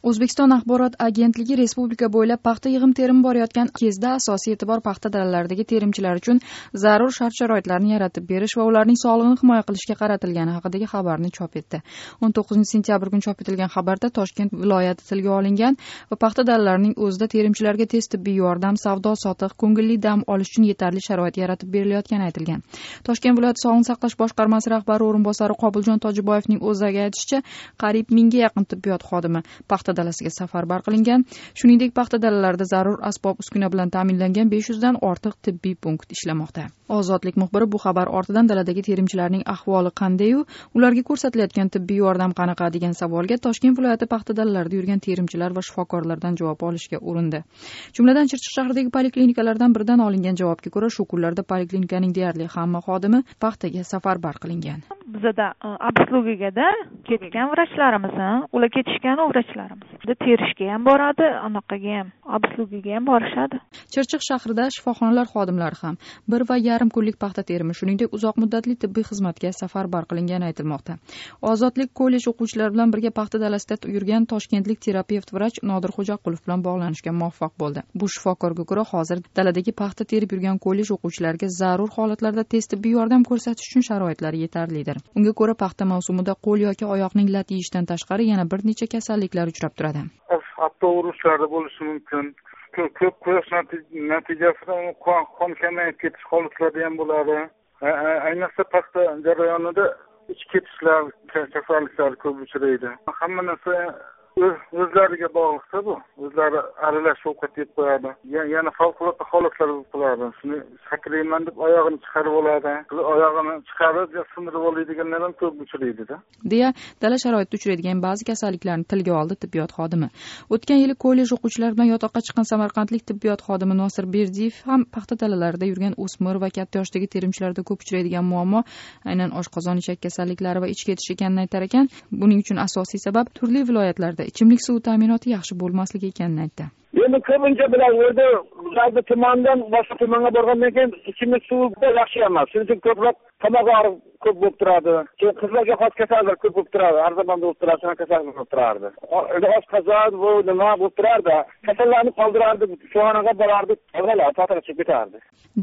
O'zbekiston axborot agentligi respublika bo'ylab paxta yig'im-terimi borayotgan kezda asosiy e'tibor paxta dalalaridagi terimchilar uchun zarur shart-sharoitlarni yaratib berish va ularning sog'lig'ini himoya qilishga qaratilgani haqidagi xabarni chop etdi. 19 sentyabr kuni chop etilgan xabarda Toshkent viloyati tilga olingan va paxta dalalarining o'zida terimchilarga tez tibbiy yordam, savdo-sotiq, ko'ngilli dam olish uchun yetarli sharoit yaratib berilayotgani aytilgan. Toshkent viloyati Sog'liqni saqlash boshqarmasi rahbari o'rinbosari Qobiljon Tojiboyevning o'ziga aytishicha, qariyb 1000 ga yaqin tibbiyot xodimi paxta dalasiga safarbar qilingan. Shuningdek, paxta dalalarida zarur asbob-uskuna bilan ta'minlangan 500 dan ortiq tibbiy punkt ishlamoqda. Ozodlik muxbiri bu xabar ortidan daladagi terimchilarning ahvoli qanday-u, ularga ko'rsatilayotgan tibbiy yordam qanaqa degan savolga Toshkent viloyati paxta dalalarida yurgan terimchilar va shifokorlardan javob olishga urindi. Jumladan, Chirchiq shahridagi poliklinikalardan biridan olingan javobga ko'ra, shu kunlarda poliklinikaning deyarli hamma xodimi paxtaga safarbar qilingan. Bizda obslugigada ketgan vrachlarimiz, ular ketishgan vrachlarimiz. Terishga ham boradi, anaqaga ham, obslugiga ham borishadi. Chirchiq shahrida shifoxonalar xodimlari ham 1,5 kunlik paxta terimi, shuningdek uzoq muddatli tibbiy xizmatga safarbar qilingani aytilmoqda. Ozodlik kollej o'quvchilari bilan birga paxta dalasida yurgan toshkentlik terapevt vrach Nodir Xo'jaqulov bilan bog'lanishga muvaffaq bo'ldi. Bu shifokorga ko'ra, hozir daladagi paxta terib yurgan kollej o'quvchilariga zarur holatlarda tez tibbiy yordam ko'rsatish uchun sharoitlari yetarlidir. Unga ko'ra, paxta mavsumida qo'l yoki oyoqning lat yeyishdan tashqari yana bir necha kasalliklar uchrab turadi. Hatto urushlarda bo'lishi mumkin. Ko'p kurash natijasida qon kamayib ketish holatlari ham bo'ladi. Ayniqsa paxta jarayonida ich ketishlar, kasalliklar ko'p uchraydi. Hamma narsa o'zlariga bog'liqda bu. O'zlari aralash ovqat yeb qo'yadi. Yana favqulodda holatlar bo'lib qoladi. Shuni sakrayman deb oyog'ini chiqarib oladi. Oyog'ini chiqarib, sindirib oladiganlar ham ko'p uchraydi-da. deya dala sharoitida uchraydigan ba'zi kasalliklarni tilga oldi tibbiyot xodimi. O'tgan yili kollej o'quvchilari bilan yotoqqa chiqqan samarqandlik tibbiyot xodimi Nosir Berdiyev ham paxta dalalarida yurgan o'smir va katta yoshdagi terimchilarda ko'p uchraydigan muammo aynan oshqozon ichak kasalliklari va ich ketish ekanini aytar ekan. Buning uchun asosiy sabab turli viloyatlarda ichimlik suvi ta'minoti yaxshi bo'lmasligi ekanini aytdi. Endi ko'pincha bilan o'rda ularni tumandan boshqa tumanga borgandan keyin ichimlik suvi yaxshi emas. Shuning uchun ko'proq tomoq og'riq ko'p bo'lib turadi. Keyin qizlarga xos kasalliklar ko'p bo'lib turadi. Har zaman bo'lib turadi, kasallik bo'lib turardi. Oshqozon bu nima bo'lib turardi. Kasallarni qoldirardi, shifoxonaga borardi, avvalo paxtaga chiqib ketardi.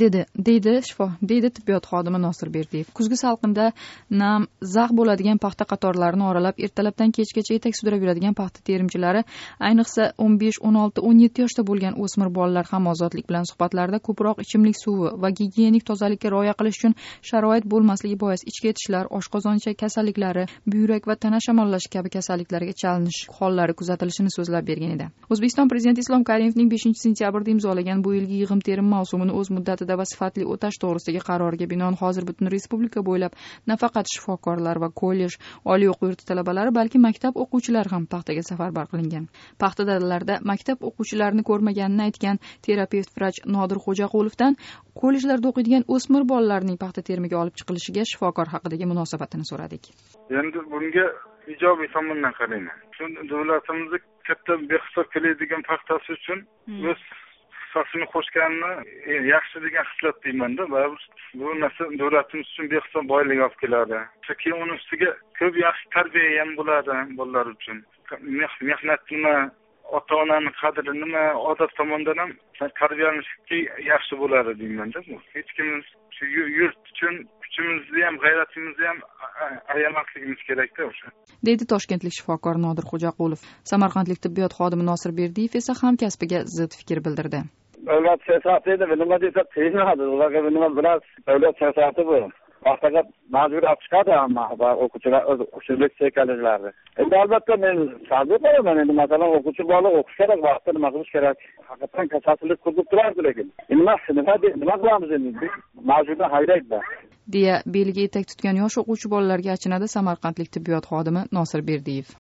deydi tibbiyot xodimi Nosir Berdiyev. Kuzgi salqinda nam, zax bo'ladigan paxta qatorlarini oralab, ertalabdan kechgacha etak sudrab yuradigan paxta terimchilari, ayniqsa 15, 16, 17 yoshda bo'lgan o'smir bolalar ham Ozodlik bilan suhbatlarda ko'proq ichimlik suvi va gigiyenik tozalikka rioya qilish uchun sharoit bo'lmasligi bois ichki etishlar, oshqozon ichak kasalliklari, buyrak va tana shamollashi kabi kasalliklarga chalinish hollari kuzatilishini so'zlab bergan edi. O'zbekiston prezidenti Islom Karimovning 5-sentyabrda imzolagan bu yilgi yig'im-terim mavsumini o'z muddatida va sifatli o'tash to'g'risidagi qaroriga binoan hozir butun respublika bo'ylab nafaqat shifokorlar va kollej, oliy o'quv yurti talabalari, balki maktab o'quvchilari ham paxtaga safarbar qilingan. Paxta dalalarida maktab o'quvchilarini ko'rmaganini aytgan terapevt vrach Nodir Xo'jaqulovdan kollejlarda o'qiydigan o'smir bolalarning paxta terimiga olib chiqilishiga shifokor haqidagi munosabatini so'radik. Endi bunga ijobiy tomondan qarayman. Davlatimizda katta behisob keladigan paxtasi uchun o'z hissasini qo'shganini yaxshi degan xislat deyman-da. Bu narsa davlatimiz uchun behisob boylik olib keladi. Keyin uning ustiga ko'p yaxshi tarbiya ham bo'ladi bolalar uchun. Mehnat nima, ota-onani qadri nima, odat tomondan ham tarbiyalanishga yaxshi bo'ladi deyman-da. Hech kimimiz shu yurt uchun kuchimizni ham, g'ayratimizni ham ayamasligimiz kerak-da o'sha. deydi toshkentlik shifokor Nodir Xo'jaqulov. Samarqandlik tibbiyot xodimi Nosir Berdiyev esa hamkasbiga zid fikr bildirdi. Davlat siyosati edi, nima desa qiynaladi. Ularga nima bilan davlat siyosati bu. Paxtaga majbur olib chiqadi hamma va o'quvchilar o'qishlik sekallarni. Endi albatta men sabr qilaman. Endi masalan o'quvchi bola o'qish kerak, vaqtda nima qilish kerak. Haqiqatan kasallik ko'rib turardi lekin. Nima qilamiz endi? Majburdan haydaydi. deya beliga etak tutgan yosh o'quvchi bolalarga achinadi Samarqandlik tibbiyot xodimi Nosir Berdiyev.